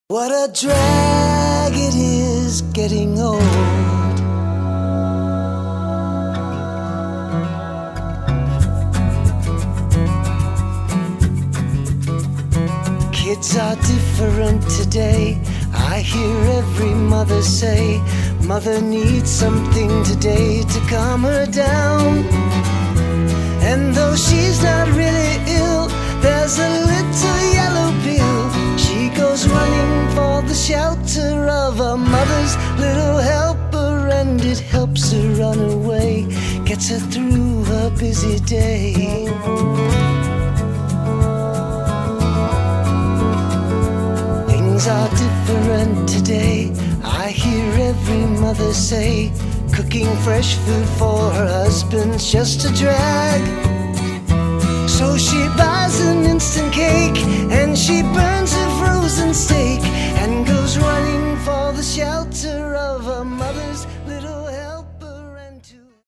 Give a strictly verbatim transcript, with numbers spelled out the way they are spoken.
What a drag it is getting old. Kids are different today. I hear every mother say, mother needs something today to calm her down. And though she's not really ill, there's a little yellow pill. She goes running for the shelter of a mother's little helper, and it helps her run away, gets her through her busy day. Things are different today. I hear every mother say, cooking fresh food for her husband's just a drag. So she buys an instant cake and she burns a frozen steak and goes running for the shelter of her mother's little